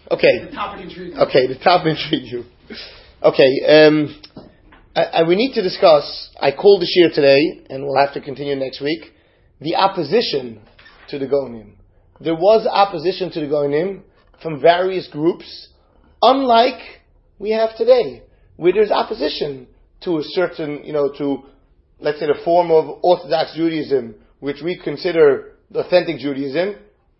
Okay. The topic intrigued you. Okay, the topic intrigued you. Okay, we need to discuss, I called the shir today, and we'll have to continue next week, the opposition to the Gonim. There was opposition to the Gonim from various groups, unlike we have today, where there's opposition to a certain, to, let's say, the form of Orthodox Judaism, which we consider the authentic Judaism.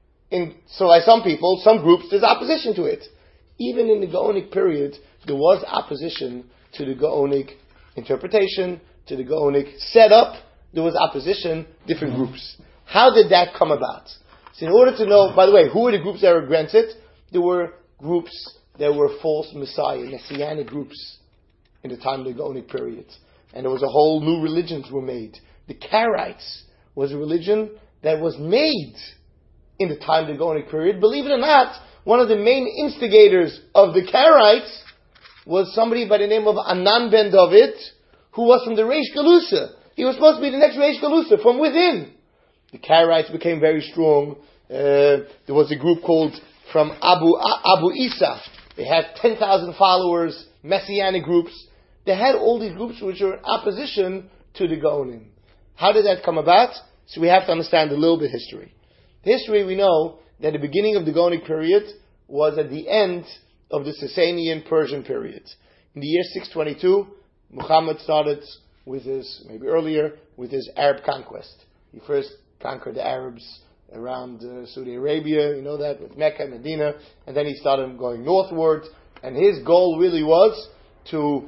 So by some people, some groups, there's opposition to it. Even in the Gaonic period, there was opposition to the Gaonic interpretation, to the Gaonic setup. There was opposition, different groups. How did that come about? So in order to know, by the way, who were the groups that were against it? There were groups that were false Messiah, Messianic groups in the time of the Gaonic period. And there was a whole new religions were made. The Karaites was a religion that was made in the time of the Gaonic period. Believe it or not, one of the main instigators of the Karaites was somebody by the name of Anan ben David, who was from the Reish Galusa. He was supposed to be the next Reish Galusa from within. The Karaites became very strong. There was a group called from Abu Isa. They had 10,000 followers, Messianic groups. They had all these groups which were in opposition to the Gaonim. How did that come about? So we have to understand a little bit history. The history, we know that the beginning of the Gaonic period was at the end of the Sasanian Persian period. In the year 622, Muhammad started with his, maybe earlier, with his Arab conquest. He first conquered the Arabs around Saudi Arabia, you know that, with Mecca and Medina, and then he started going northward, and his goal really was to,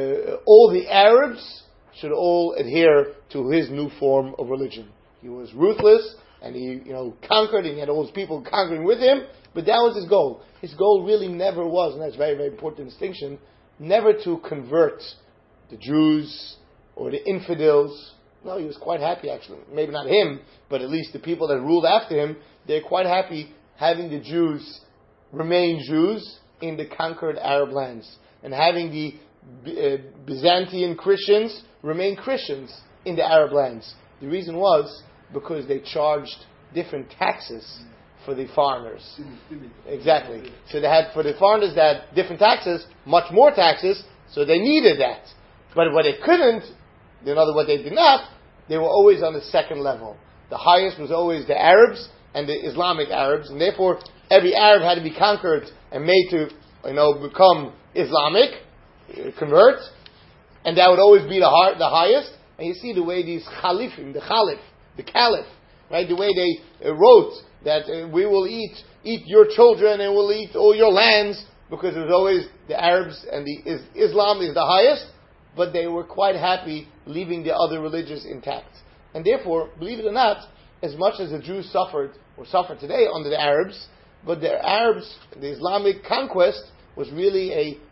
all the Arabs should all adhere to his new form of religion. He was ruthless, and he, conquered, and he had all his people conquering with him, but that was his goal. His goal really never was, and that's a very, very important distinction, never to convert the Jews or the infidels. No, he was quite happy actually. Maybe not him, but at least the people that ruled after him, they're quite happy having the Jews remain Jews in the conquered Arab lands, and having the Byzantine Christians remain Christians in the Arab lands. The reason was because they charged different taxes for the foreigners. Exactly. So they had, for the foreigners that had different taxes, much more taxes, so they needed that. But what they couldn't, in other words, what they did not, they were always on the second level. The highest was always the Arabs and the Islamic Arabs, and therefore every Arab had to be conquered and made to, become Islamic, convert, and that would always be the highest. And you see the way these Khalifim, the Caliph, right, the way they wrote that we will eat your children and we'll eat all your lands, because it was always the Arabs and the Islam is the highest, but they were quite happy leaving the other religions intact. And therefore, believe it or not, as much as the Jews suffer today under the Arabs, but the Arabs, the Islamic conquest was really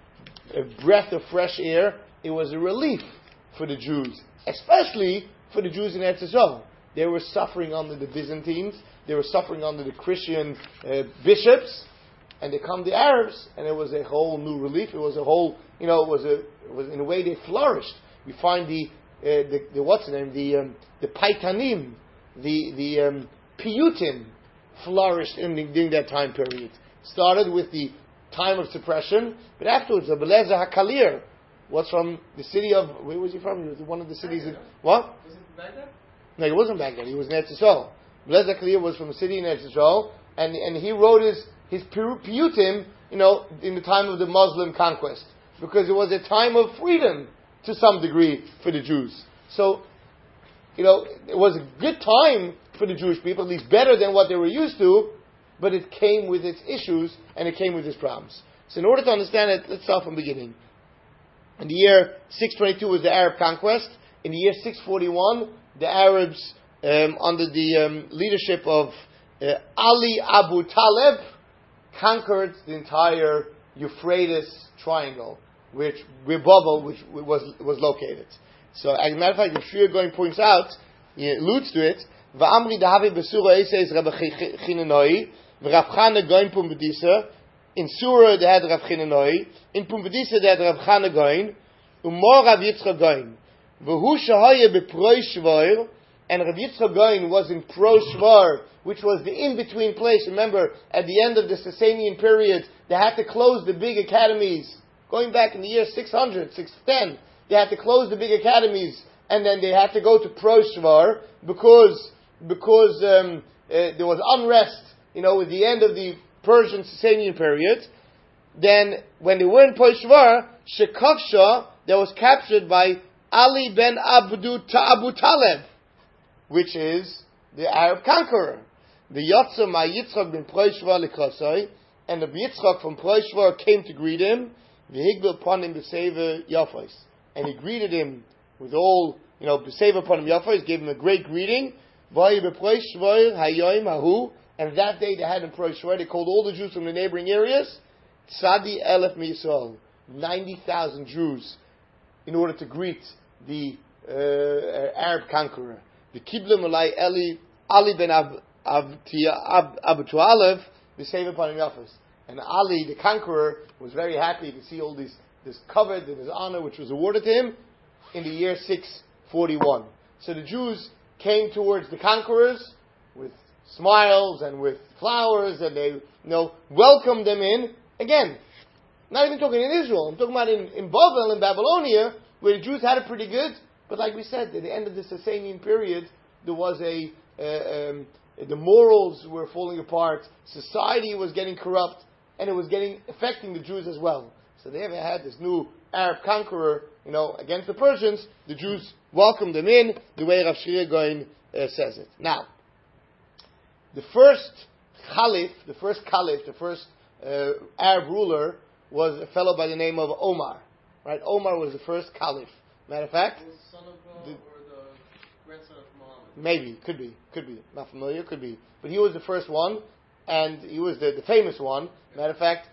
a breath of fresh air. It was a relief for the Jews, especially for the Jews in Eretz Yisrael. They were suffering under the Byzantines, they were suffering under the Christian bishops, and they come the Arabs, and it was a whole new relief. It was a whole, it was in a way they flourished. We find the what's the name, the Paitanim, the Piyutim flourished during that time period. Started with the time of suppression, but afterwards, the Belezer HaKalir was from the city of, where was he from? He was one of the cities in, what? Was it Baghdad? No, he wasn't Baghdad. He was in Eretz Yisrael. Belezer HaKalir was from a city in Eretz Yisrael, and he wrote his Piyutim, in the time of the Muslim conquest, because it was a time of freedom to some degree for the Jews. So, it was a good time for the Jewish people, at least better than what they were used to, but it came with its issues and it came with its problems. So in order to understand it, let's start from the beginning. In the year 622 was the Arab conquest. In the year 641, the Arabs, under the leadership of Ali Abu Talib, conquered the entire Euphrates Triangle, where Babel was located. So, as a matter of fact, the Shir going points out, he alludes to it. Va'amri dahavi besura eses Rabbi Chinanoi, v'Rav Chana goin Pumbedisa. In Surah they had Rav Chinanoi, in Pumbedisa they had Rav Chana goin, umor Rav Yitzchak goin. V'hu shahaya beproi shvoir, and Rabbi Yitzchak Goin was in Pro Shvar, which was the in-between place. Remember, at the end of the Sasanian period, they had to close the big academies. Going back in the year 600, 610, they had to close the big academies, and then they had to go to Pro Shvar because there was unrest, with the end of the Persian Sasanian period. Then, when they were in Pro Shvar, Shekavsha, that was captured by Ali ben Abu Talib, which is the Arab conqueror. The Yotza Ma Yitzchak ben Pro Shvar Likrasai, and the Yitzchak from Pro Shvar came to greet him. V'higbil panim b'seva yafos, and he greeted him with all, b'seva panim yafos, gave him a great greeting. V'ayi b'Pro Shvar hayoim hahu, and that day they had in Pro Shvar, they called all the Jews from the neighboring areas, Tzadi Elef Miyisrael, 90,000 Jews, in order to greet the Arab conqueror. The Kiblim Alai Ali ben Abu Tualev, b'seva panim yafos. And Ali, the conqueror, was very happy to see all this covet and his honor, which was awarded to him in the year 641. So the Jews came towards the conquerors with smiles and with flowers, and they, welcomed them in. Again, not even talking in Israel. I'm talking about in Babel, in Babylonia, where the Jews had it pretty good. But like we said, at the end of the Sasanian period, there was the morals were falling apart. Society was getting corrupt. And it was affecting the Jews as well. So they ever had this new Arab conqueror, against the Persians. The Jews welcomed them in, the way Rav Shria Goin says it. Now, the first caliph, the first Arab ruler was a fellow by the name of Omar. Right? Omar was the first caliph. Matter of fact, was son of or the grandson of Muhammad. Maybe, could be. Not familiar, could be. But he was the first one, and he was the famous one. Matter of fact,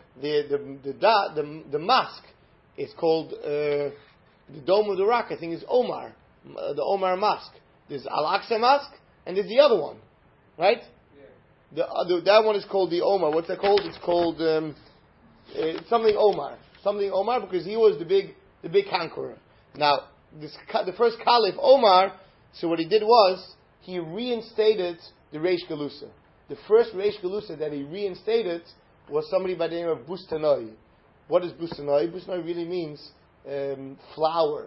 the mosque is called the Dome of the Rock. I think is Omar, the Omar Mosque. There's Al-Aqsa Mosque, and there's the other one, right? Yeah. That one is called the Omar. What's that called? It's called something Omar, because he was the big conqueror. Now, the first Caliph Omar. So what he did was he reinstated the Reish Galusa. The first Reish Galusa that he reinstated was somebody by the name of Bustanoi. What is Bustanoi? Bustanoi really means flower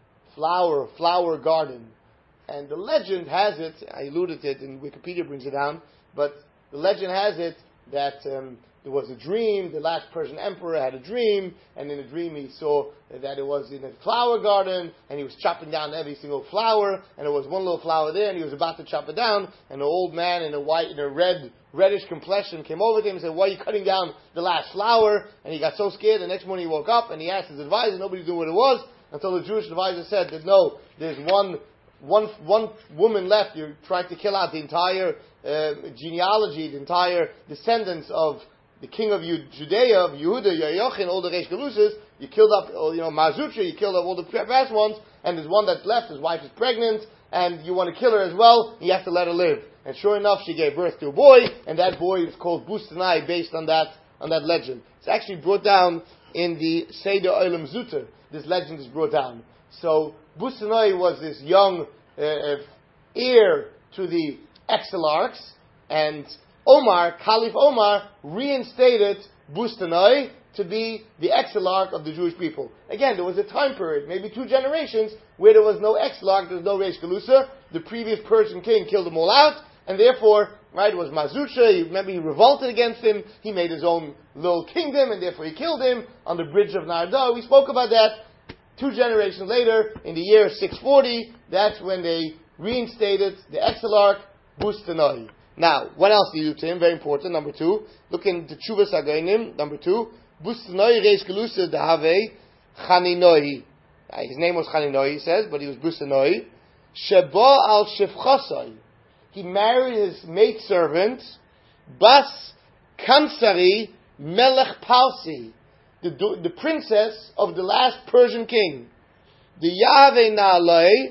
garden. And the legend has it, I alluded to it, and Wikipedia brings it down, but the legend has it that there was a dream, the last Persian emperor had a dream, and in the dream he saw that it was in a flower garden, and he was chopping down every single flower, and there was one little flower there, and he was about to chop it down, and an old man in a reddish complexion came over to him and said, "Why are you cutting down the last flower?" And he got so scared, the next morning he woke up, and he asked his advisor, nobody knew what it was, until the Jewish advisor said that no, there's one woman left. You're trying to kill out the entire genealogy, the entire descendants of the king of Judea, of Yehuda, Yochim, all the Reish Galusas. You killed up, Mazutra, you killed up all the past ones, and there's one that's left, his wife is pregnant, and you want to kill her as well, you have to let her live. And sure enough, she gave birth to a boy, and that boy is called Bustanai, based on that legend. It's actually brought down in the Seder Olam Zuter. This legend is brought down. So, Bustanai was this young heir to the exilarchs, and Caliph Omar, reinstated Bustanai to be the exilarch of the Jewish people. Again, there was a time period, maybe 2 generations, where there was no exilarch, there was no Reish Galusa. The previous Persian king killed them all out, and therefore, it was Mazutra. Remember, he revolted against him. He made his own little kingdom, and therefore he killed him on the bridge of Narda. We spoke about that. 2 generations later, in the year 640, that's when they reinstated the exilarch Bustanai. Now, what else do you do to him? Very important. Number 2, look in the Tshuvas Againim. Number 2, Bustanai Reish Galusa Dahave Chaninoi. His name was Chaninoi, he says, but he was Bustanai. Sheba al Shefchasai. He married his maidservant, Bas Kansari Melech Palsi, the princess of the last Persian king. The Yahweh Naalei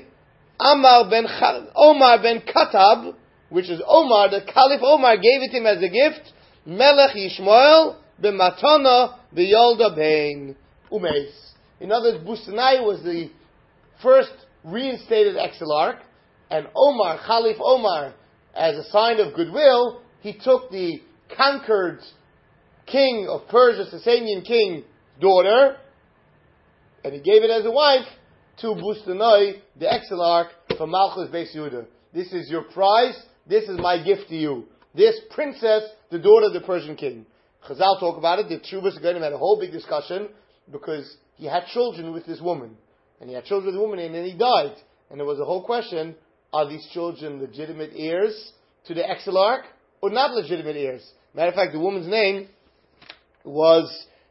Omar ben Khattab, which is Omar, the Caliph Omar gave it him as a gift, Melech Yishmael b'matana b'yolda bein umeis. In other words, Bustanai was the first reinstated exilarch, And Omar, Khalif Omar, as a sign of goodwill, he took the conquered king of Persia, Sasanian king, daughter, and he gave it as a wife to Bustanoi, the exilarch from Malchus Beis Yehuda. This is your prize. This is my gift to you. This princess, the daughter of the Persian king. Chazal talk about it. The Tshuvas Gedolim had a whole big discussion because he had children with this woman. And he had children with the woman and then he died. And there was a whole question, are these children legitimate heirs to the exilarch or not legitimate heirs? Matter of fact, the woman's name was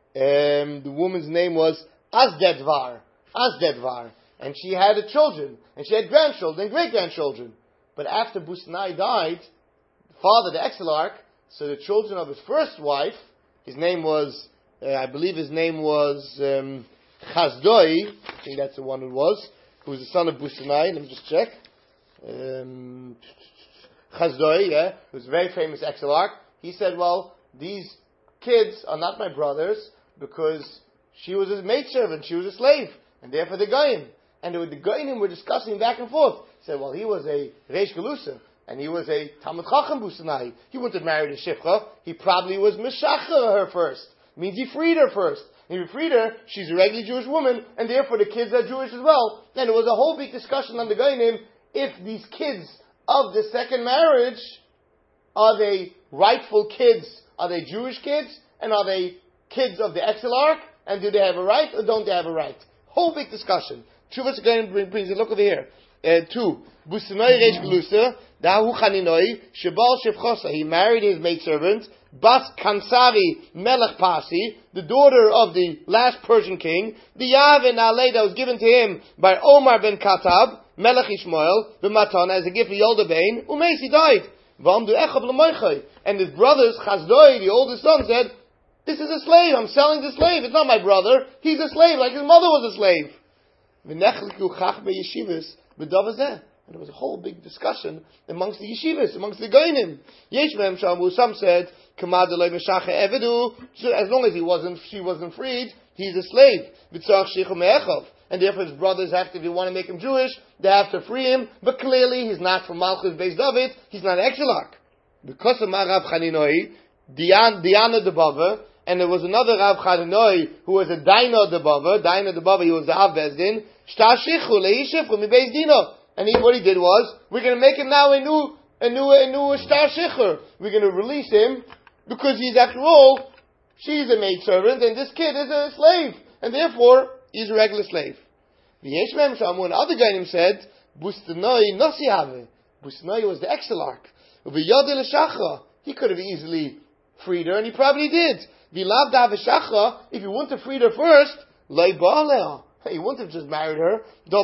Asdedvar. And she had children. And she had grandchildren and great-grandchildren. But after Busnai died, the father, the exilarch, so the children of his first wife, his name was, I believe his name was Chazdoi, I think that's the one who was the son of Busnai, let me just check. Chazdoi, who was a very famous exilarch. He said, well, these kids are not my brothers because she was his maidservant, she was a slave, and therefore the Goyim. And the Goyim were discussing back and forth. He said, well, he was a Reish Galusa, and he was a Talmud Chacham Busanai. He wouldn't have married a Shifcha. He probably was Meshacha her first. Means he freed her first. And if he freed her, she's a regular Jewish woman, and therefore the kids are Jewish as well. Then there was a whole big discussion on the Goyim if these kids of the second marriage, are they rightful kids? Are they Jewish kids? And are they kids of the exilarch? And do they have a right or don't they have a right? Whole big discussion. Tshuvas again brings it. Look over here. 2. Busanoi Reish Galusa, Dahu Chaninoi, Shebal Shevchosa. He married his maidservant, Bas Kansari Melech Pasi, the daughter of the last Persian king, the Yavin Alei that was given to him by Omar ben Khattab, Melech Ishmael, the Matan, as a gift for Yolda Bain, Umeis, he died. And his brothers, Chazdoi, the oldest son, said, this is a slave, I'm selling the slave, it's not my brother, he's a slave, like his mother was a slave. And there was a whole big discussion amongst the yeshivas, amongst the goyim. Some said, so as long as she wasn't freed, he's a slave. And therefore his brothers have to, if you want to make him Jewish, they have to free him. But clearly he's not from Malchus Beis David, he's not an exilarch. Because of Rav Chaninoi, Diana de Bava, and there was another Rav Chaninoi who was a Daina de Bava, he was the Av Bezdin, and what he did was, we're going to make him now a new Shtar Shichur. We're going to release him, because he's, after all, she's a maidservant, and this kid is a slave, and therefore, he's a regular slave. The Yeshmem Shamu, other guy said, Bustanoi Nosihave. Bustanoi was the exilarch. He could have easily freed her, and he probably did. If he wouldn't have freed her first, he wouldn't have just married her.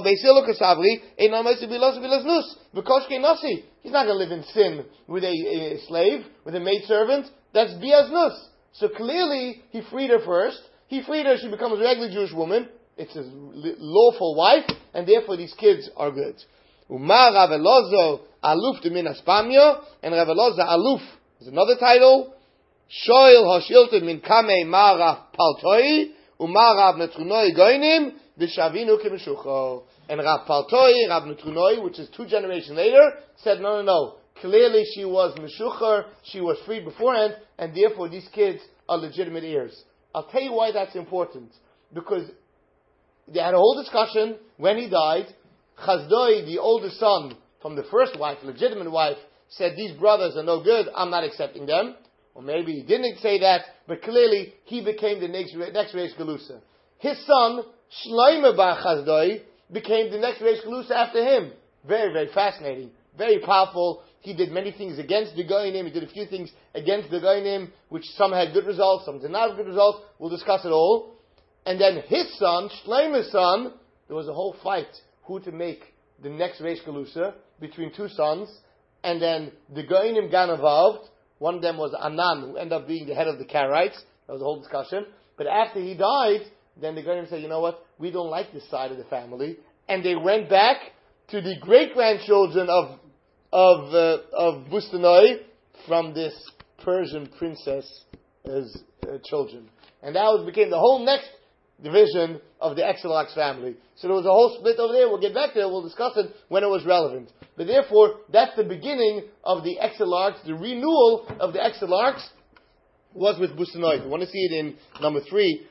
He's not going to live in sin with a slave, with a maidservant. That's biaznus. So clearly, he freed her first. He freed her, she becomes a regular Jewish woman. It's his lawful wife, and therefore these kids are good. Umar Rav Elazar Aluf de Minas Pamya, and Rav Elazar Aluf is another title. Shoil Hashilted Min Kamei Marav Paltoi, Umar Rav Netrunoi Goinim, Vishavinu Kimeshucho. And Rav Paltoi, Rav Netrunoi, which is 2 generations later, said no. Clearly she was Meshucher, she was freed beforehand, and therefore these kids are legitimate heirs. I'll tell you why that's important. Because they had a whole discussion when he died. Chazdoi, the oldest son from the first wife, legitimate wife, said, these brothers are no good, I'm not accepting them. Or maybe he didn't say that, but clearly he became the next Reish Galusa. His son, Shloime bar Chazdoi, became the next Reish Galusa after him. Very, very fascinating. Very powerful. He did many things against the Goyim. He did a few things against the Goyim, which some had good results, some did not have good results. We'll discuss it all. And then his son, Shloime's son, there was a whole fight who to make the next Reish Galusa between 2 sons. And then the Goyim got involved. One of them was Anan, who ended up being the head of the Karaites. That was a whole discussion. But after he died, then the Goyim said, you know what, we don't like this side of the family. And they went back to the great-grandchildren of Bustanoi from this Persian princess' children. And that became the whole next division of the exilarch's family. So there was a whole split over there. We'll get back to it. We'll discuss it when it was relevant. But therefore, that's the beginning of the exilarchs. The renewal of the exilarchs was with Bustanoi. If you want to see it in number 3,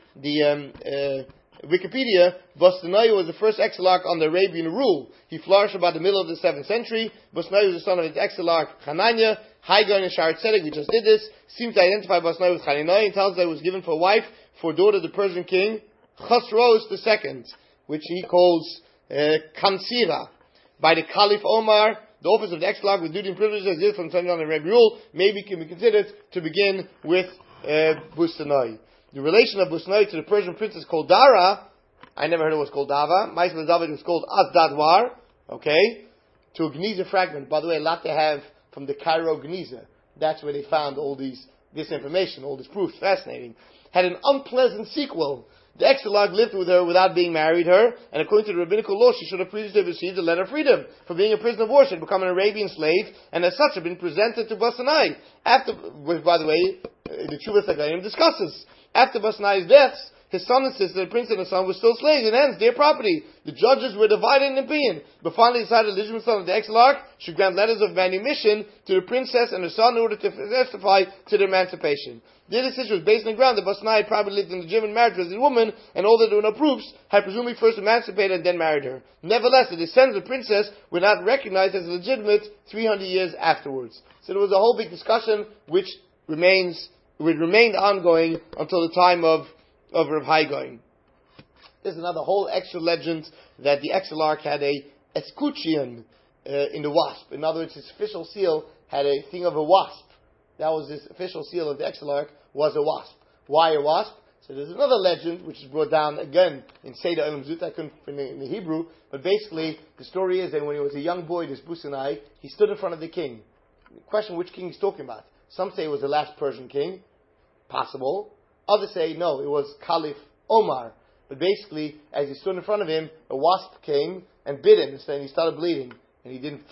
the Wikipedia, Bustanoi was the first exilarch on the Arabian rule. He flourished about the middle of the 7th century. Bustanoi was the son of his exilarch Hanania. Haigon and Sharet Tzedek, we just did this, seems to identify Bustanoi with Chaninoi and tells that it was given for wife for daughter of the Persian king Chosroes II, which he calls Kansira. By the Caliph Omar, the office of the exilarch with duty and privileges as did from the Arabian rule, maybe can be considered to begin with Bustanoi. The relation of Bustanoi to the Persian princess called Dara, I never heard it was called Dava. Maisel David was called Azdadwar, okay? To a Geniza fragment. By the way, a lot they have from the Cairo Geniza. That's where they found all this information, all this proof. Fascinating. Had an unpleasant sequel. The exilarch lived with her without being married her, and according to the rabbinical law, she should have previously received a letter of freedom. For being a prisoner of war, she had become an Arabian slave, and as such had been presented to Bustanai. After, which, by the way, the Chuvas Hagayim discusses. After Bustanai's death, his son and sister, the prince and his son, were still slaves, and hence their property. The judges were divided in opinion, but finally decided the legitimate son of the exilarch should grant letters of manumission to the princess and her son in order to testify to their emancipation. Their decision was based on the ground that Bustanai had probably lived in a legitimate marriage with this woman, and although there were no proofs, had presumably first emancipated and then married her. Nevertheless, the descendants of the princess were not recognized as legitimate 300 years afterwards. So there was a whole big discussion which remained ongoing until the time of Rav Hai Gaon. There's another whole extra legend that the exilarch had a escutcheon in the wasp. In other words, his official seal had a thing of a wasp. That was his official seal of the exilarch, was a wasp. Why a wasp? So there's another legend which is brought down again in Seder Olam Zut. I couldn't find it in the Hebrew, but basically the story is that when he was a young boy, this Busanai, he stood in front of the king. The question which king he's talking about. Some say it was the last Persian king. Possible. Others say, no, it was Caliph Omar. But basically, as he stood in front of him, a wasp came and bit him, and he started bleeding. And he didn't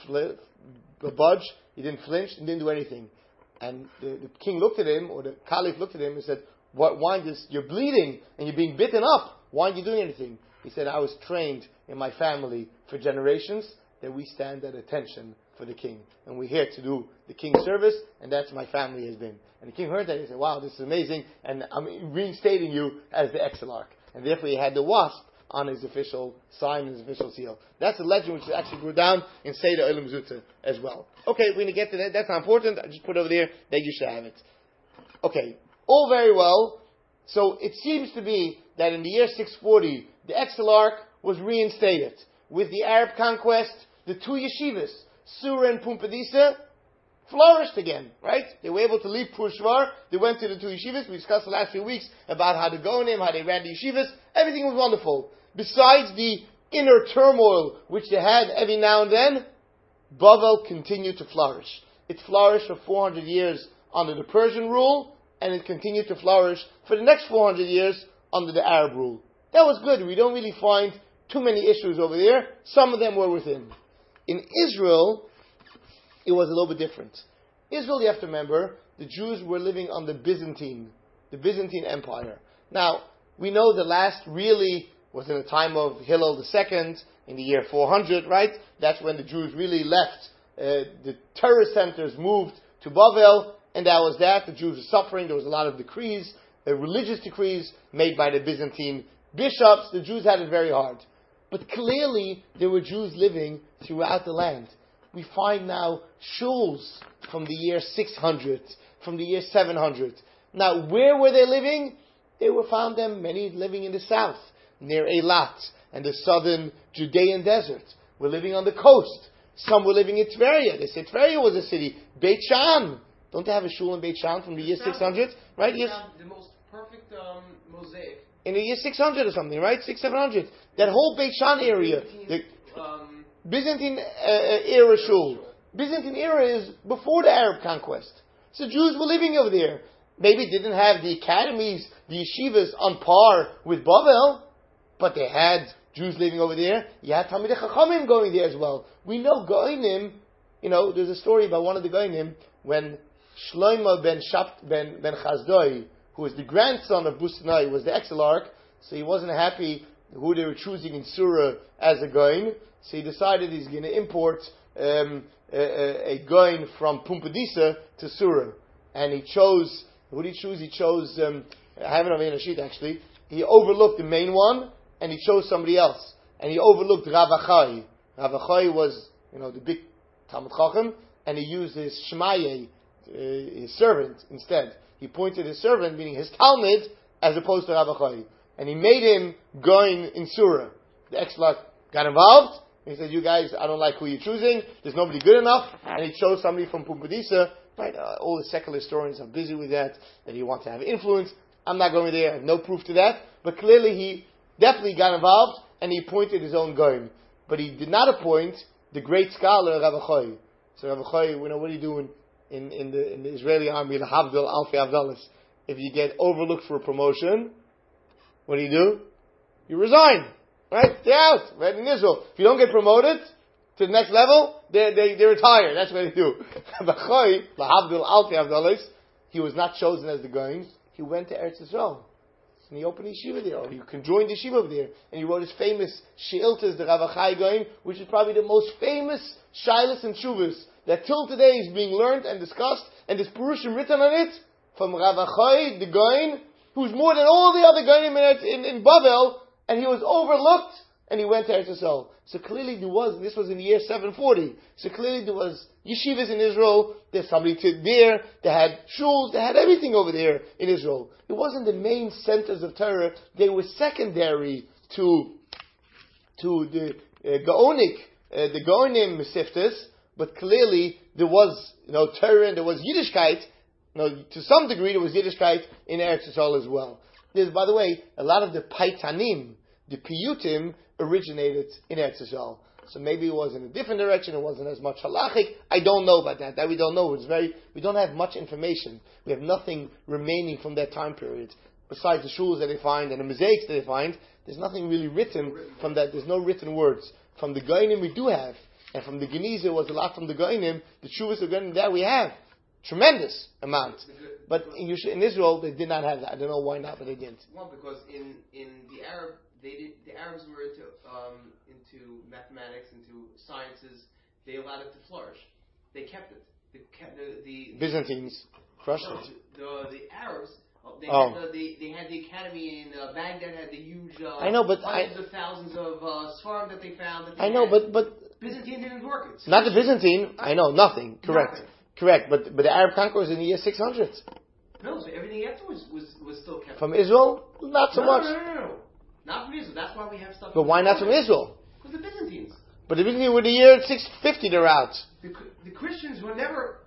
budge, he didn't flinch, and didn't do anything. And the king looked at him, or the Caliph looked at him and said, you're bleeding, and you're being bitten up. Why aren't you doing anything? He said, I was trained in my family for generations that we stand at attention for the king. And we're here to do the king's service, and that's my family has been. And the king heard that, and he said, wow, this is amazing, and I'm reinstating you as the exilarch. And therefore he had the wasp on his official sign, his official seal. That's a legend which actually grew down in Seder Olam Zut as well. Okay, we're going to get to that. That's not important. I just put it over there that you should have it. Okay, all very well. So it seems to be that in the year 640, the exilarch was reinstated. With the Arab conquest, the two yeshivas, Sura and Pumbedisa, flourished again, right? They were able to leave Pur Shvar. They went to the two yeshivas. We discussed the last few weeks about how to go in them, how they ran the yeshivas. Everything was wonderful. Besides the inner turmoil which they had every now and then, Bavel continued to flourish. It flourished for 400 years under the Persian rule, and it continued to flourish for the next 400 years under the Arab rule. That was good. We don't really find too many issues over there. Some of them were within. In Israel, it was a little bit different. Israel, you have to remember, the Jews were living on the Byzantine Empire. Now, we know the last really was in the time of Hillel II, in the year 400, right? That's when the Jews really left. The terror centers moved to Bavel, and that was that. The Jews were suffering. There was a lot of decrees, religious decrees made by the Byzantine bishops. The Jews had it very hard. But clearly, there were Jews living throughout the land. We find now shuls from the year 600, from the year 700. Now, where were they living? They found them, many living in the south, near Eilat, and the southern Judean desert. We're living on the coast. Some were living in Tveria. They said Tveria was a city. Beit Shan. Don't they have a shul in Beit Shan from the year 600? Right? Yes. The most perfect mosaic. In the year 600 or something, right? 600-700. That whole Beit Shan area. The Byzantine era shul. Byzantine era is before the Arab conquest. So Jews were living over there. Maybe didn't have the academies, the yeshivas on par with Bavel, but they had Jews living over there. You had Talmidei Chachamim going there as well. We know Goinim, there's a story about one of the Goinim when Shlomo ben Chazdoi, who was the grandson of Busanai, was the exilarch, so he wasn't happy who they were choosing in Surah as a goin. So he decided he's going to import a goin from Pumbedisa to Surah. And he chose, who did he choose? He chose, I have it on the sheet actually, he overlooked the main one, and he chose somebody else. And he overlooked Rav Achai. Rav Achai was, the big Talmud Chacham, and he used his Shemaye, his servant, instead. He appointed his servant, meaning his Talmud, as opposed to Rav Achai. And he made him going in Surah. The Exlat got involved. He said, you guys, I don't like who you're choosing. There's nobody good enough. And he chose somebody from Pumbedisa. Right? All the secular historians are busy with that he wants to have influence. I'm not going there. I have no proof to that. But clearly he definitely got involved, and he appointed his own goyim. But he did not appoint the great scholar Rav Achai. So Rav Achai, what are you doing in the Israeli army, the Havdal, Alfei Havdalas? If you get overlooked for a promotion, what do? You resign. Right? They're out. Right? In Israel. If you don't get promoted to the next level, they retire. That's what they do. Rav Achai, the Havdal, Alfei Havdalas, he was not chosen as the goyim. He went to Eretz Yisrael. And he opened yeshiva there, or you can join the yeshiva over there. And he wrote his famous She'iltas, the Rav Achai Goyim, which is probably the most famous Shilas and Shuvas that till today is being learned and discussed, and there's Purushim written on it from Rav Achai, the Goyim, who's more than all the other Goyim in Bavel, and he was overlooked, and he went to Eretz Yisrael. So clearly this was in the year 740. So clearly there was yeshivas in Israel, there's somebody there, they had shuls, they had everything over there in Israel. It wasn't the main centers of Torah, they were secondary to the Gaonic, the Gaonim Mesiftas, but clearly there was, Torah and there was Yiddishkeit, to some degree there was Yiddishkeit in Eretz Yisrael as well. There's, by the way, a lot of the Paitanim, the Piyutim, originated in Eretz Yisrael. So maybe it was in a different direction, it wasn't as much halachic. I don't know about that. That we don't know. We don't have much information. We have nothing remaining from that time period. Besides the shuls that they find and the mosaics that they find, there's nothing really written from that. There's no written words. From the Goinim we do have. And from the Geniza was a lot from the Goinim. The Shuvas of Goinim that we have. Tremendous amount. But in Israel, they did not have that. I don't know why not, but they didn't. Well, because in the Arab, the Arabs were into mathematics, into sciences. They allowed it to flourish. They kept it. The Byzantines crushed it. The Arabs. They had the academy in Baghdad. Had the huge. I know, but hundreds of thousands of svarim that they found. But Byzantine didn't work it. Not the Byzantine. I know nothing. Correct. Nothing. Correct. But the Arab conquer was in the year 600s. No, so everything after was still kept. From Israel, not so much. No. Not from Israel. That's why we have stuff. But why not from Israel? Because the Byzantines. But the Byzantines were the year 650. They're out. The Christians were never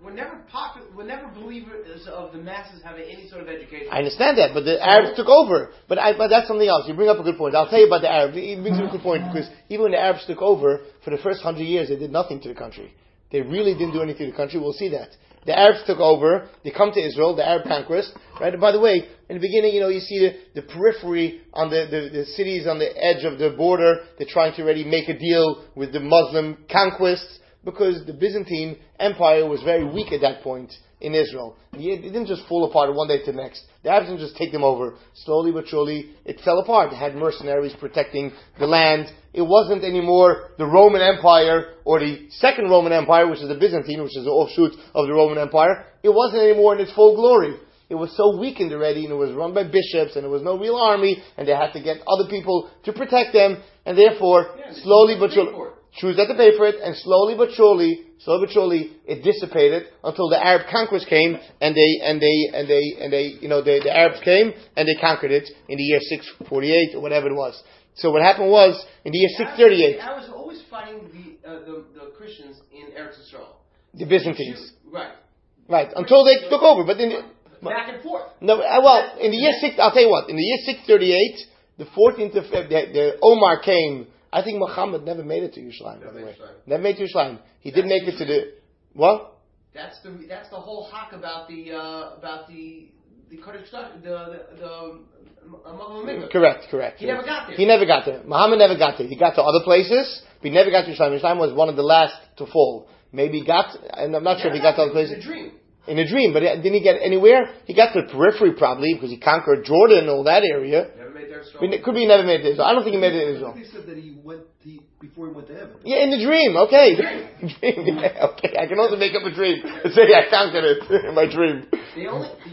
believers of the masses having any sort of education. I understand that, but the Arabs took over. But that's something else. You bring up a good point. I'll tell you about the Arabs. It brings up a good point because even when the Arabs took over, for the first 100 years, they did nothing to the country. They really didn't do anything to the country. We'll see that. The Arabs took over. They come to Israel, the Arab conquest. Right? And by the way, in the beginning, you see the periphery on the cities on the edge of the border. They're trying to already make a deal with the Muslim conquests because the Byzantine Empire was very weak at that point in Israel. It didn't just fall apart one day to the next. The Arabs didn't just take them over. Slowly but surely, it fell apart. They had mercenaries protecting the land. It wasn't anymore the Roman Empire or the Second Roman Empire, which is the Byzantine, which is the offshoot of the Roman Empire. It wasn't anymore in its full glory. It was so weakened already, and it was run by bishops, and there was no real army, and they had to get other people to protect them, and therefore, slowly but surely, Jews had to pay for it, and slowly but surely, it dissipated until the Arab conquest came, and the Arabs came and they conquered it in the year 648 or whatever it was. So what happened was in the year 638. The Arabs were always fighting the Christians in Eretz Yisrael. The Byzantines. Right. Until they took over, but back and forth. No, well, in the year I'll tell you what. In the year 638, the 14th of the Omar came. I think Muhammad never made it to Yerushalayim, by the way. Never made it to Yerushalayim. He did make it to the what? That's the whole hawk about the Kodesh, the Correct. He never got there. Muhammad never got there. He got to other places, but he never got to Yerushalayim. Yerushalayim was one of the last to fall. Maybe he got, and I'm not sure if he got to other places. In a dream, but didn't he get anywhere? He got to the periphery probably because he conquered Jordan and all that area. Never made Eretz It could be he never made it to Israel. I don't think he made it in Israel. He said that before he went to heaven. Yeah, in the dream. Okay. Dream. Yeah, okay. I can also make up a dream and say I counted it in my dream. The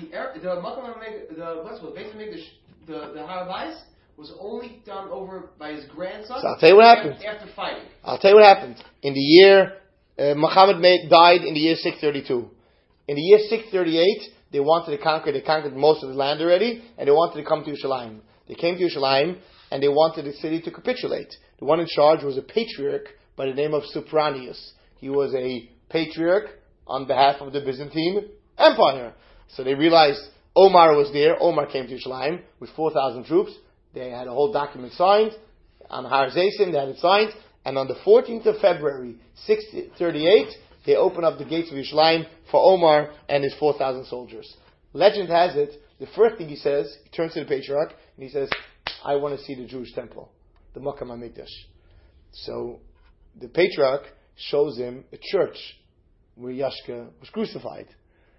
Harabais was only done over by his grandson. So I'll tell you what happened. After fighting. I'll tell you what happened. In the year, Muhammad died in the year 632. In the year 638, they wanted to conquer. They conquered most of the land already, and they wanted to come to Yerushalayim. They came to Yerushalayim, and they wanted the city to capitulate. The one in charge was a patriarch by the name of Supranius. He was a patriarch on behalf of the Byzantine Empire. So they realized Omar was there. Omar came to Yerushalayim with 4,000 troops. They had a whole document signed. On Har Zeisim, they had it signed. And on the 14th of February, 638, they opened up the gates of Yerushalayim for Omar and his 4,000 soldiers. Legend has it, the first thing he says, he turns to the patriarch, and he says, I want to see the Jewish temple, the Makam HaMikdash. So, the patriarch shows him a church where Yashka was crucified.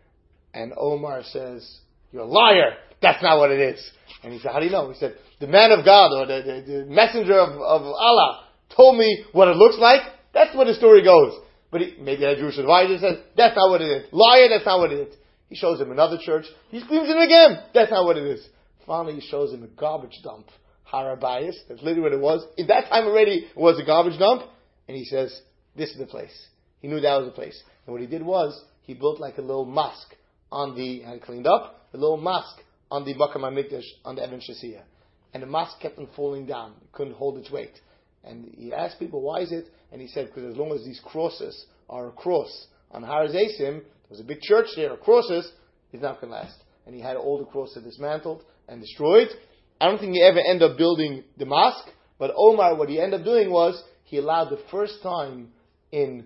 And Omar says, you're a liar! That's not what it is. And he said, how do you know? He said, the man of God, or the messenger of Allah, told me what it looks like. That's where the story goes. But maybe a Jewish advisor says, that's not what it is. Liar, that's not what it is. He shows him another church. He screams at him again. That's not what it is. Finally, he shows him a garbage dump. Harabayas. That's literally what it was. In that time already, it was a garbage dump. And he says, this is the place. He knew that was the place. And what he did was, he built like a little mosque had it cleaned up, a little mosque on the Makam HaMikdash, on the Even Shasiyah. And the mosque kept on falling down. It couldn't hold its weight. And he asked people, why is it? And he said, because as long as these crosses are a cross on Har Zeisim, there was a big church there, of crosses, it's not going to last. And he had all the crosses dismantled and destroyed. I don't think he ever ended up building the mosque, but Omar, what he ended up doing was, he allowed the first time in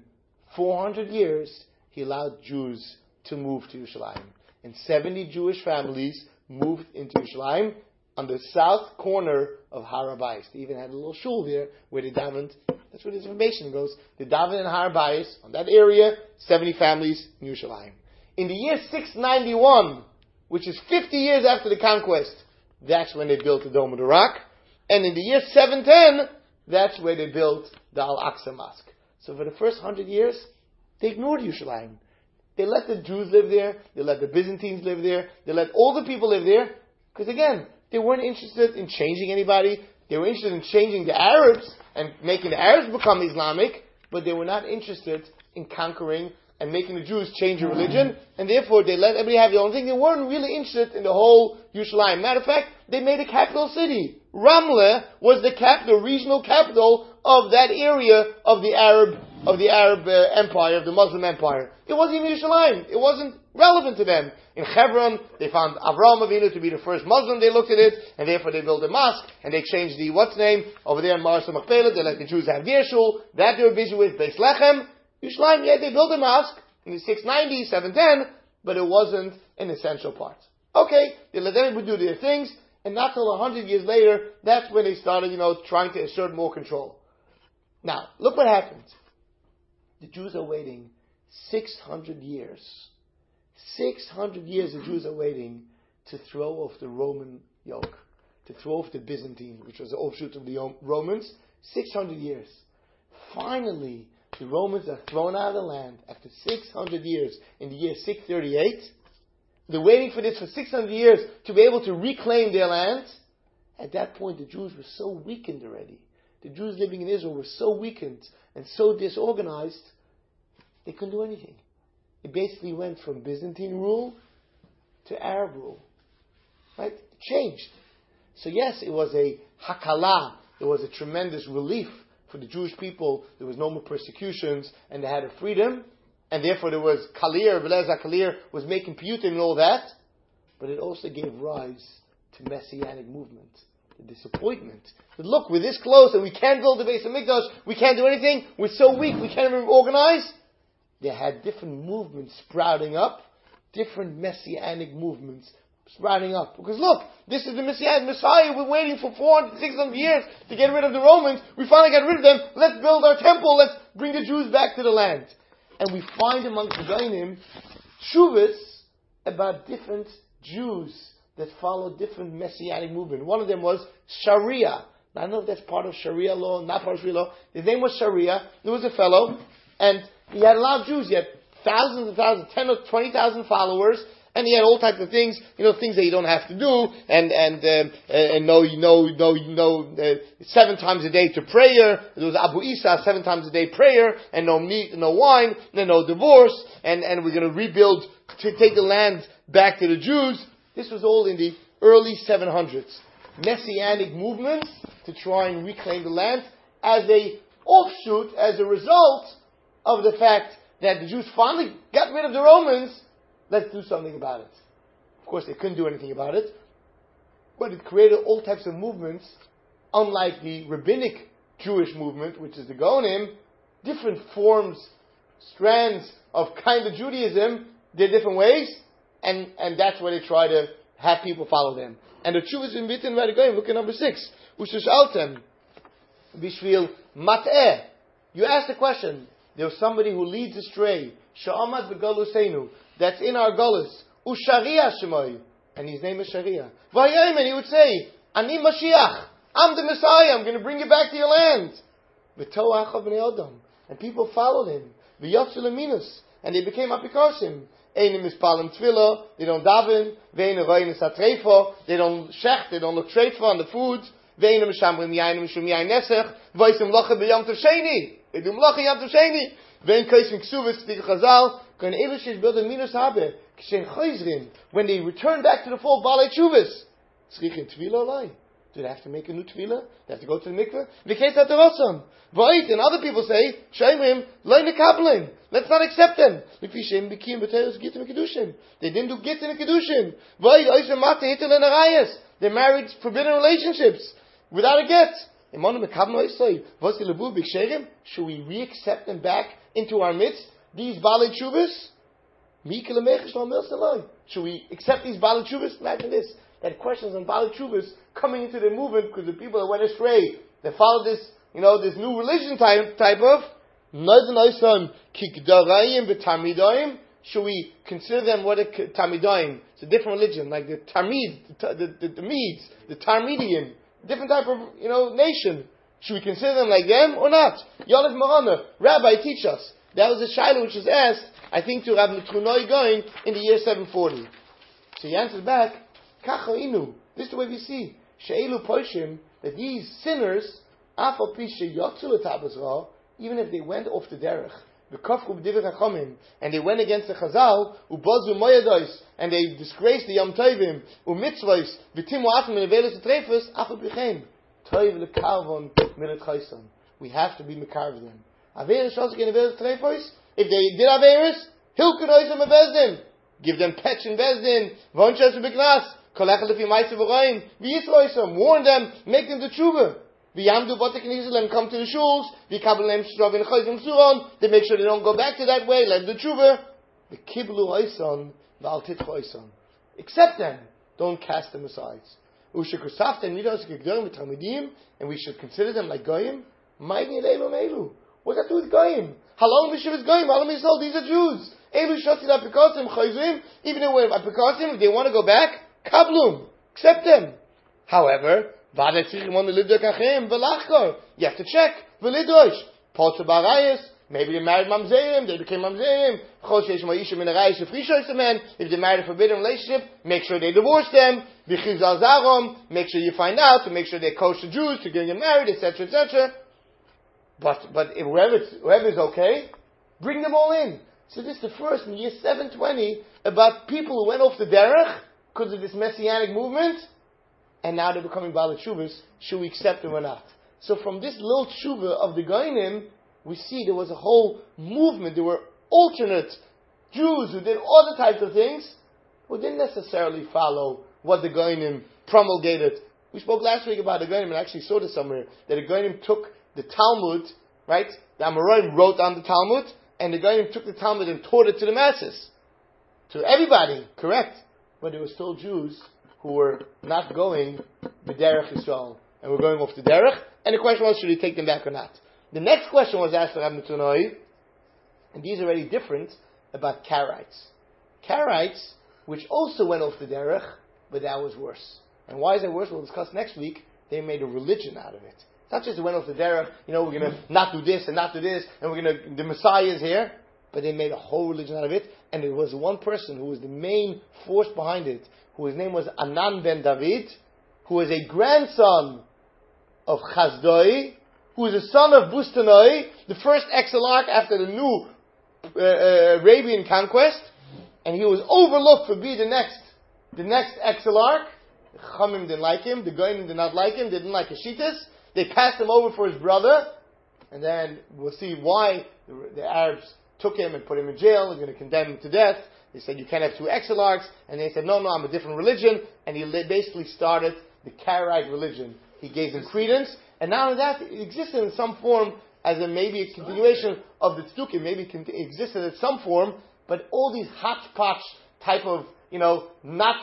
400 years, he allowed Jews to move to Yerushalayim. And 70 Jewish families moved into Yerushalayim on the south corner of Harabais. They even had a little shul there where they davened. That's where this information goes. They davened in Harabais, on that area, 70 families in Yerushalayim. In the year 691, which is 50 years after the conquest, that's when they built the Dome of the Rock. And in the year 710, that's where they built the Al-Aqsa Mosque. So for the first 100 years, they ignored Yerushalayim. They let the Jews live there. They let the Byzantines live there. They let all the people live there. Because again, they weren't interested in changing anybody. They were interested in changing the Arabs and making the Arabs become Islamic. But they were not interested in conquering and making the Jews change their religion. And therefore, they let everybody have their own thing. They weren't really interested in the whole Yerushalayim. Matter of fact, they made a capital city. Ramleh was the capital, regional capital of that area of the Arab empire, of the Muslim empire. It wasn't even Yerushalayim. It wasn't relevant to them. In Hebron, they found Avraham Avinu to be the first Muslim. They looked at it, and therefore they built a mosque, and they changed the over there in Marsha Machpelah. They let the Jews have their shul. That they were busy with. Beis Lechem. Yerushalayim, yeah, they built a mosque in the 690, 710, but it wasn't an essential part. Okay, they let everybody do their things, and not till 100 years later, that's when they started, trying to assert more control. Now, look what happened. The Jews are waiting 600 years. 600 years the Jews are waiting to throw off the Roman yoke, to throw off the Byzantine, which was the offshoot of the Romans. 600 years. Finally, the Romans are thrown out of the land after 600 years in the year 638. They're waiting for this for 600 years to be able to reclaim their land. At that point, the Jews were so weakened already. The Jews living in Israel were so weakened and so disorganized, they couldn't do anything. It basically went from Byzantine rule to Arab rule. Right? It changed. So yes, it was a hakalah. It was a tremendous relief for the Jewish people. There was no more persecutions, and they had a freedom. And therefore there was Kalir, Belezer Kalir was making piyutim and all that. But it also gave rise to Messianic movement. The disappointment. But look, we're this close and we can't build the Beis HaMikdash. We can't do anything. We're so weak. We can't even organize. They had different movements sprouting up. Different Messianic movements sprouting up. Because look, this is the Messiah. We're waiting for 400, 600 years to get rid of the Romans. We finally got rid of them. Let's build our temple. Let's bring the Jews back to the land. And we find amongst the Gainim Shuvas about different Jews that followed different messianic movement. One of them was Sharia. Now, I don't know if that's part of Sharia law, not part of Sharia law. His name was Sharia. There was a fellow, and he had a lot of Jews. He had thousands and thousands, 10 or 20,000 followers, and he had all types of things, things that you don't have to do, and 7 times a day to prayer. There was Abu Isa, 7 times a day prayer, and no meat, no wine, and no divorce, and we're going to rebuild, to take the land back to the Jews. This was all in the early 700s. Messianic movements to try and reclaim the land as a offshoot, as a result of the fact that the Jews finally got rid of the Romans. Let's do something about it. Of course, they couldn't do anything about it, but it created all types of movements, unlike the rabbinic Jewish movement, which is the Gaonim, different forms, strands of kind of Judaism, they're different ways, and that's where they try to have people follow them. And the Tshuvas in Bitin by the Gaonim, look at number 6. Ushish Altem, Bishvil Mat'eh. You ask the question, there was somebody who leads astray, Sha'amad B'Galuseinu, that's in our Golus, Usharia Shemoy, and his name is Sharia. Vayayim, and he would say, Ani Mashiach, I'm the Messiah, I'm going to bring you back to your land. V'to'achav b'nei Adam, and people followed him. V'yotzu leminus, and they became apikosim. Einim mispalim tefillah, they don't daven. Ve'einu royin esatreifo, they don't shech, they don't look treifa on the food. Ve'einu mishamrim yayin mishum yayin nesech. V'oisim locha b'yom tov sheni, they do mlacha yom tov sheni. Ve'en kaisim ksuvas t'dik chazal. When they return back to the fold, Balei Tshuvas, do they have to make a new tefillah? They have to go to the mikveh? And other people say, let's not accept them. They didn't do git and kedushin. They married forbidden relationships without a get. Should we re-accept them back into our midst? These Balei Tshuvas? Should we accept these Balei Tshuvas? Imagine this. They had questions on Balei Tshuvas coming into the movement because the people that went astray, they followed this, this new religion type of. Should we consider them what a Talmidaim? It's a different religion, like the Talmid, the Medes, the Talmidian, different type of, nation. Should we consider them like them or not? Yalef Marana, Rabbi, teach us. That was a shayla which was asked, I think, to Rav Mitrunoi going in the year 740. So he answered back, Kacha inu. This is the way we see. She'elu poshim, that these sinners, afal pi sheyotzu l'tabas ra, even if they went off the derech, v'kafku b'divrei chachamim, and they went against the Chazal, u'bozu moyados, and they disgraced the Yom Tovim, u'mitzvos, v'timu atam v'nevelos v'trefos, afal pichein, toiv l'karvon milet chayson. We have to be mekarv them. If they did Averis, Hilkenoism a Bezdin. Give them petch and Bezdin. Vonchas Bignas. Kolechel if you might have warn them, make them to Tshuva. V'yamdu botek in Israel, come to the shuls. V'kabelem shrav in chayzim suron. They make sure they don't go back to that way. Let the Tshuva. V'kiblu oison, v'al titcho oison. Accept them. Don't cast them aside. Ushikusafta nidos gegdorim v'talmidim, and we should consider them like goyim. Ma'ini leilu meilu. What's that to do with goyim? How long the shiv is going? How long is all? These are Jews. Elu shotzi apikosim chayzim. Even if we're apikosim, if they want to go back, kablum. Accept them. However, you have to check. Maybe they married mamzerim, they became mamzerim. If they married a forbidden relationship, make sure they divorce them. Make sure you find out to make sure they're kosher Jews to get married, etc., etc. But if whoever's okay, bring them all in. So this is the first in year 720 about people who went off the derech because of this messianic movement, and now they're becoming Balei Tshuvas. Should we accept them or not? So from this little tshuva of the Goyim, we see there was a whole movement. There were alternate Jews who did all the types of things who didn't necessarily follow what the Goyim promulgated. We spoke last week about the Goyim, and I actually saw this somewhere, that the Goyim took the Talmud, right? The Amoraim wrote on the Talmud, and the Goyim took the Talmud and taught it to the masses. To everybody, correct. But there were still Jews who were not going the Derech Yisrael, and were going off the Derech, and the question was, should he take them back or not? The next question was asked to Rabbi Mitrunoi, and these are very different, about Karaites. Karaites, which also went off the Derech, but that was worse. And why is it worse? We'll discuss next week. They made a religion out of it. It's not just they went off the derech, we're going to not do this and not do this, and the Messiah is here. But they made a whole religion out of it. And it was one person who was the main force behind it, whose name was Anan ben David, who was a grandson of Chazdoi, who was a son of Bustanoi, the first exilarch after the new Arabian conquest. And he was overlooked for being the next exilarch. The Chachamim didn't like him, the Goyim did not like him, they didn't like Heshitas. They passed him over for his brother. And then we'll see why the Arabs took him and put him in jail. They're going to condemn him to death. They said, you can't have two exilarchs. And they said, no, I'm a different religion. And he basically started the Karaite religion. He gave them credence. And not only that, it existed in some form as maybe a continuation of the Tzdukim. Maybe it existed in some form. But all these hodgepodge type of, not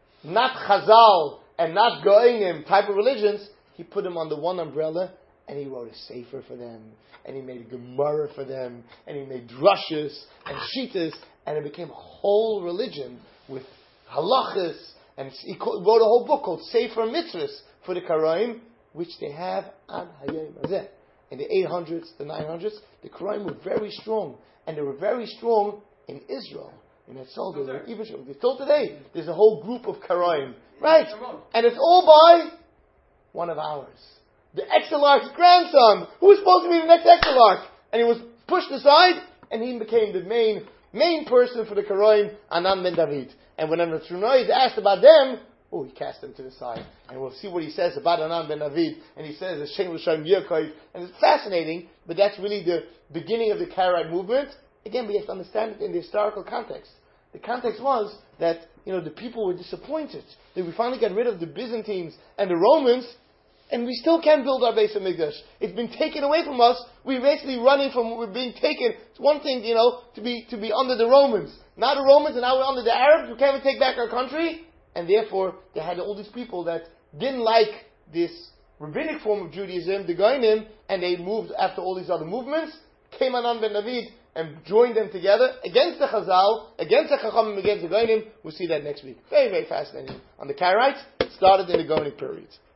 Chazal and not Goinim type of religions, he put them under one umbrella. And he wrote a sefer for them, and he made a Gemara for them, and he made drushes and shitas, and it became a whole religion with halachas, and he wrote a whole book called Sefer Mitzvahs for the Karaim, which they have ad hayom hazeh. In the 800s, the 900s, the Karaim were very strong, and they were very strong in Israel. In Etzol, they were even strong. Till today, there's a whole group of Karaim, right? And it's all by one of ours. The exilarch's grandson, who was supposed to be the next exilarch, and he was pushed aside, and he became the main person for the Karaim, Anan ben David. And when the Tzunoi is asked about them, he cast them to the side. And we'll see what he says about Anan ben David, and he says, Hashem l'shem Yirkov, and it's fascinating, but that's really the beginning of the Karaite movement. Again, we have to understand it in the historical context. The context was that, the people were disappointed, that we finally got rid of the Byzantines and the Romans, and we still can't build our Beis HaMikdash. It's been taken away from us. We're basically we're being taken. It's one thing, to be under the Romans. Now the Romans, and now we're under the Arabs. We can't even take back our country. And therefore, they had all these people that didn't like this rabbinic form of Judaism, the Goyim, and they moved after all these other movements. Came Anan ben David and joined them together against the Chazal, against the Chachamim, against the Goyim. We'll see that next week. Very, very fascinating. On the Karaites, it started in the Goyim period.